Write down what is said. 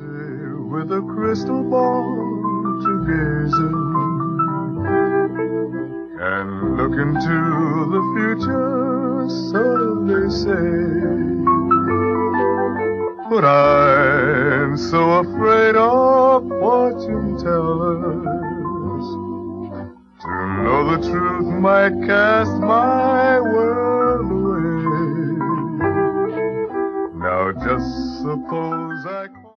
with a crystal ball to gaze in and look into the future, so they say. But I'm so afraid of fortune tellers. To know the truth might cast my world away. Now just suppose I